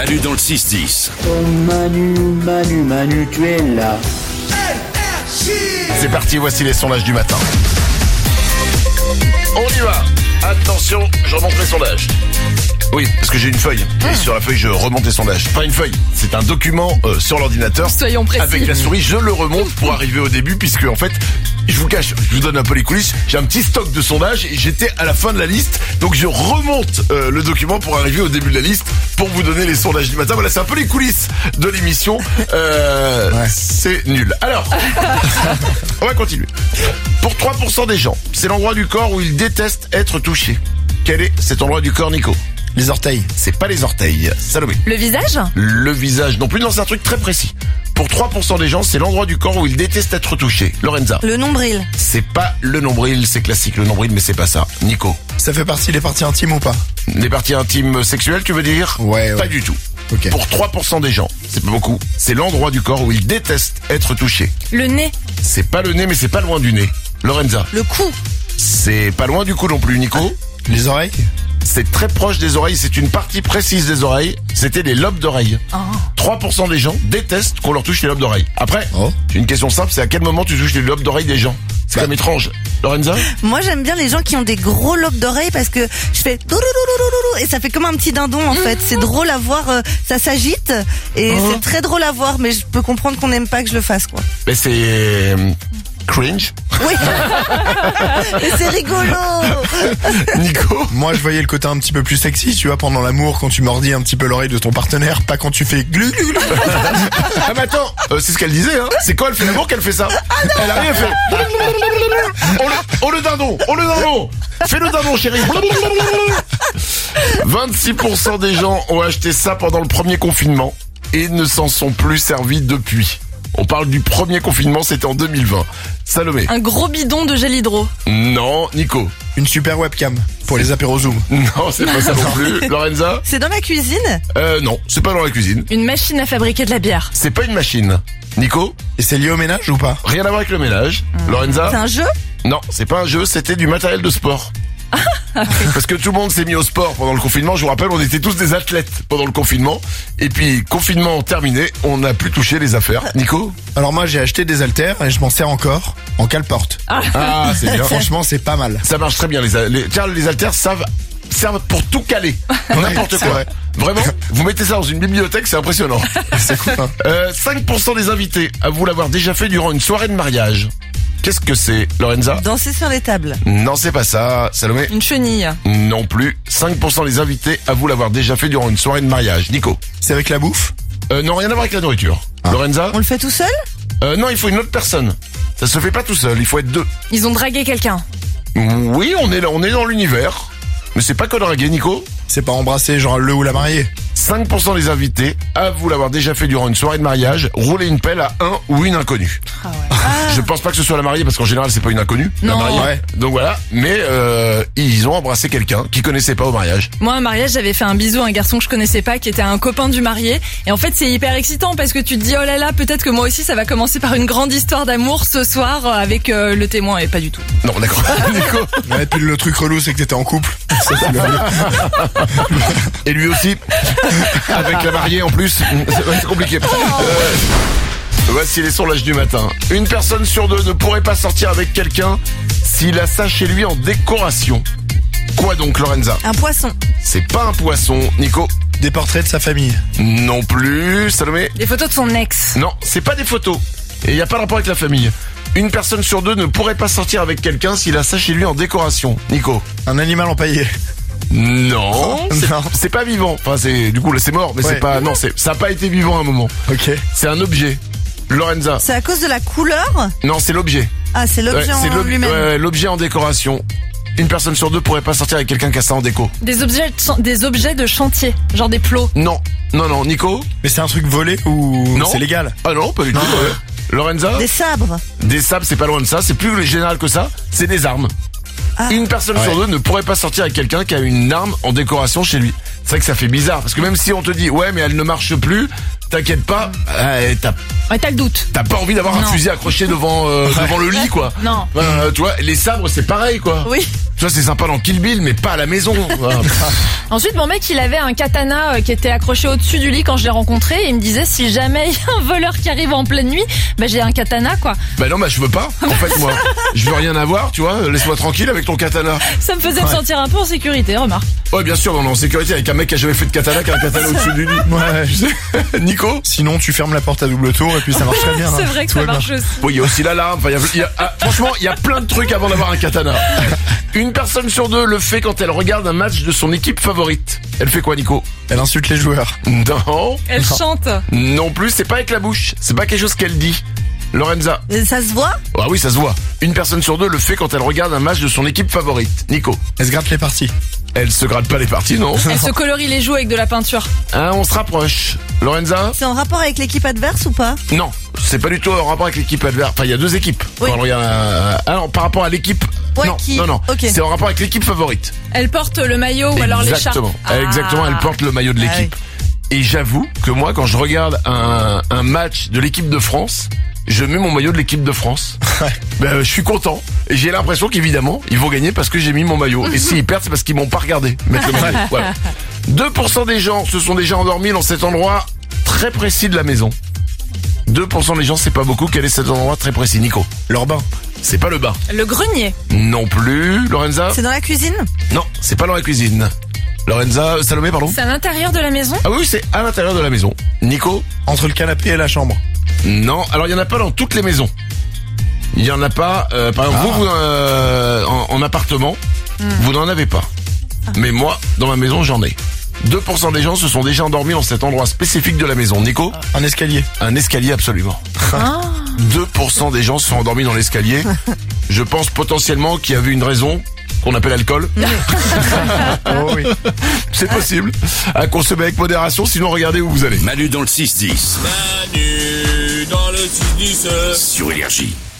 Manu dans le 6-10. Oh Manu, tu es là. C'est parti, voici les sondages du matin. On y va. Attention, je remonte les sondages. Oui, parce que j'ai une feuille. Et sur la feuille, je remonte les sondages. Pas une feuille, c'est un document sur l'ordinateur. Soyons précis. Avec la souris, je le remonte pour arriver au début, puisque en fait, je vous cache, je vous donne un peu les coulisses. J'ai un petit stock de sondages et j'étais à la fin de la liste. Donc je remonte le document pour arriver au début de la liste pour vous donner les sondages du matin. Voilà, c'est un peu les coulisses de l'émission. C'est nul. Alors, on va continuer. Pour 3% des gens, c'est l'endroit du corps où ils détestent être touchés. Quel est cet endroit du corps, Nico? Les orteils. C'est pas les orteils. Salomé. Le visage? Le visage non plus. Non, c'est un truc très précis. Pour 3% des gens, c'est l'endroit du corps où ils détestent être touchés. Lorenza. Le nombril. C'est pas le nombril, c'est classique le nombril, mais c'est pas ça. Nico. Ça fait partie des parties intimes ou pas? Les parties intimes sexuelles, tu veux dire? Ouais. Pas du tout. Ok. Pour 3% des gens, c'est pas beaucoup, c'est l'endroit du corps où ils détestent être touchés. Le nez? C'est pas le nez, mais c'est pas loin du nez. Lorenza. Le cou. C'est pas loin du cou non plus, Nico. Les oreilles? C'est très proche des oreilles, c'est une partie précise des oreilles, c'était les lobes d'oreilles. 3% des gens détestent qu'on leur touche les lobes d'oreilles. Après, une question simple, c'est à quel moment tu touches les lobes d'oreilles des gens? C'est comme étrange. Lorenza? Moi j'aime bien les gens qui ont des gros lobes d'oreilles parce que je fais et ça fait comme un petit dindon en fait. C'est drôle à voir, ça s'agite et c'est très drôle à voir, mais je peux comprendre qu'on n'aime pas que je le fasse quoi. Mais c'est cringe. Oui. Mais c'est rigolo. Nico? Moi, je voyais le côté un petit peu plus sexy, tu vois, pendant l'amour, quand tu mordis un petit peu l'oreille de ton partenaire, pas quand tu fais glu glu glu. Ah mais attends, c'est ce qu'elle disait, hein. C'est quand elle fait l'amour qu'elle fait ça. Elle a rien fait. Oh le dindon. Fais le dindon, chérie. 26% des gens ont acheté ça pendant le premier confinement et ne s'en sont plus servis depuis. On parle du premier confinement, c'était en 2020. Salomé. Un gros bidon de gel hydro? Non, Nico. Une super webcam pour les apéros Zoom. Non, c'est pas ça non plus. Lorenza? C'est dans ma cuisine? Non, c'est pas dans la cuisine. Une machine à fabriquer de la bière? C'est pas une machine. Nico? Et c'est lié au ménage ou pas? Rien à voir avec le ménage. Lorenza? C'est un jeu? Non, c'est pas un jeu, c'était du matériel de sport. Parce que tout le monde s'est mis au sport pendant le confinement. Je vous rappelle, on était tous des athlètes pendant le confinement. Et puis, confinement terminé, on n'a plus touché les affaires. Nico? Alors moi, j'ai acheté des haltères et je m'en sers encore en cale-porte. Ah, c'est bien. Franchement, c'est pas mal. Ça marche très bien. Les haltères servent pour tout caler. N'importe c'est quoi. vrai. Vraiment, vous mettez ça dans une bibliothèque, c'est impressionnant. C'est cool, hein. 5% des invités avouent l'avoir déjà fait durant une soirée de mariage. Qu'est-ce que c'est, Lorenza? Danser sur les tables. Non, c'est pas ça. Salomé? Une chenille? Non plus. 5% des invités avouent l'avoir déjà fait durant une soirée de mariage. Nico? C'est avec la bouffe? Non, rien à voir avec la nourriture. Lorenza? On le fait tout seul? Non, il faut une autre personne. Ça se fait pas tout seul, il faut être deux. Ils ont dragué quelqu'un? Oui, on est dans l'univers. Mais c'est pas que draguer, Nico. C'est pas embrasser genre le ou la mariée? 5% des invités avouent l'avoir déjà fait durant une soirée de mariage, rouler une pelle à un ou une inconnue. Je pense pas que ce soit la mariée parce qu'en général c'est pas une inconnue. Non. La mariée. Ouais. Donc voilà, mais ils ont embrassé quelqu'un qu'ils connaissaient pas au mariage. Moi, à un mariage, j'avais fait un bisou à un garçon que je connaissais pas, qui était un copain du marié. Et en fait, c'est hyper excitant parce que tu te dis, oh là là, peut-être que moi aussi, ça va commencer par une grande histoire d'amour ce soir avec le témoin. Et pas du tout. Non, d'accord. Nico. Ouais, et puis le truc relou, c'est que t'étais en couple. Ça, c'est Et lui aussi. Avec la mariée en plus. C'est compliqué. Voici les sondages du matin. Une personne sur deux ne pourrait pas sortir avec quelqu'un s'il a ça chez lui en décoration. Quoi donc, Lorenza? Un poisson. C'est pas un poisson. Nico? Des portraits de sa famille. Non plus. Salomé? Des photos de son ex? Non, c'est pas des photos. Et il y a pas de rapport avec la famille. Une personne sur deux ne pourrait pas sortir avec quelqu'un s'il a ça chez lui en décoration. Nico? Un animal empaillé. Non, Non. c'est pas vivant. Enfin, c'est du coup là c'est mort, mais Ouais. c'est pas. Non, ça a pas été vivant à un moment. Ok. C'est un objet. Lorenza? C'est à cause de la couleur? Non, c'est l'objet. Ah, c'est l'objet Ouais, en lui-même. l'objet en décoration. Une personne sur deux pourrait pas sortir avec quelqu'un qui a ça en déco. Des objets de chantier, genre des plots? Non, Nico? Mais c'est un truc volé ou Non. c'est légal? Ah non, pas du tout. Lorenza? Des sabres. Des sabres, c'est pas loin de ça. C'est plus général que ça. C'est des armes. Une personne sur deux ne pourrait pas sortir avec quelqu'un qui a une arme en décoration chez lui. C'est vrai que ça fait bizarre parce que même si on te dit ouais mais elle ne marche plus, t'inquiète pas, t'as Ouais, t'as le doute. pas envie d'avoir un Non. fusil accroché devant le lit quoi. Non. Tu vois, les sabres c'est pareil quoi. Oui. Tu vois, c'est sympa dans Kill Bill, mais pas à la maison. Voilà. Ensuite, mon mec, il avait un katana qui était accroché au-dessus du lit quand je l'ai rencontré. Et il me disait, si jamais il y a un voleur qui arrive en pleine nuit, bah j'ai un katana, quoi. Bah non, bah je veux pas. En fait, moi, je veux rien avoir, tu vois. Laisse-moi tranquille avec ton katana. Ça me faisait me sentir un peu en sécurité, remarque. Ouais, bien sûr, on est en sécurité avec un mec qui a jamais fait de katana, qui a un katana au-dessus du lit. Ouais. Nico? Sinon, tu fermes la porte à double tour et puis ça marche très bien. C'est hein. vrai que Tout ça va bien. marche aussi. Oui, il y a aussi l'alarme. Enfin, franchement, il y a plein de trucs avant d'avoir un katana. Une personne sur deux le fait quand elle regarde un match de son équipe favorite. Elle fait quoi, Nico? Elle insulte les joueurs. Non. Elle chante. Non plus, c'est pas avec la bouche. C'est pas quelque chose qu'elle dit. Lorenza? Ça se voit? Ah oui, ça se voit. Une personne sur deux le fait quand elle regarde un match de son équipe favorite. Nico? Elle se gratte les parties. Elle se gratte pas les parties, non? Elle se colorie les joues avec de la peinture. Hein, on se rapproche. Lorenza? C'est en rapport avec l'équipe adverse ou pas? Non, c'est pas du tout en rapport avec l'équipe adverse. Enfin, il y a deux équipes. Oui. Quand on regarde, alors, par rapport à l'équipe... Ouais, non, qui... non. Ok. C'est en rapport avec l'équipe favorite. Elle porte le maillot ou alors l'écharpe. Exactement. Ah. Exactement, elle porte le maillot de l'équipe. Et j'avoue que moi, quand je regarde un match de l'équipe de France, je mets mon maillot de l'équipe de France. Ben, je suis content. Et j'ai l'impression qu'évidemment, ils vont gagner parce que j'ai mis mon maillot. Et s'ils perdent, c'est parce qu'ils m'ont pas regardé mettre le maillot. Voilà. 2% des gens se sont déjà endormis dans cet endroit très précis de la maison. 2% des gens, c'est pas beaucoup. Quel est cet endroit très précis, Nico? Leur bain. C'est pas le bain. Le grenier. Non plus. Lorenza? C'est dans la cuisine? Non, c'est pas dans la cuisine. Lorenza, Salomé, pardon? C'est à l'intérieur de la maison. Ah oui, c'est à l'intérieur de la maison. Nico? Entre le canapé et la chambre. Non, alors il y en a pas dans toutes les maisons. Il y en a pas. Par exemple, vous en appartement, vous n'en avez pas. Mais moi, dans ma maison, j'en ai. 2% des gens se sont déjà endormis dans cet endroit spécifique de la maison. Nico? Un escalier. Un escalier, absolument. 2% des gens se sont endormis dans l'escalier. Je pense potentiellement qu'il y avait une raison qu'on appelle alcool. Oh oui. C'est possible. À consommer avec modération, sinon regardez où vous allez. Manu dans le 6-10. Manu dans le 6-10. Sur Énergie.